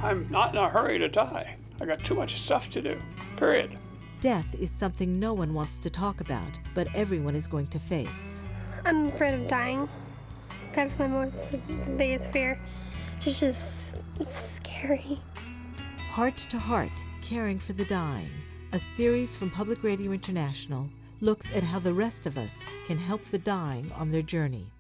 I'm not in a hurry to die. I got too much stuff to do, period. Death is something no one wants to talk about, but everyone is going to face. I'm afraid of dying. That's my biggest fear. It's just scary. Heart to Heart, Caring for the Dying, a series from Public Radio International, looks at how the rest of us can help the dying on their journey.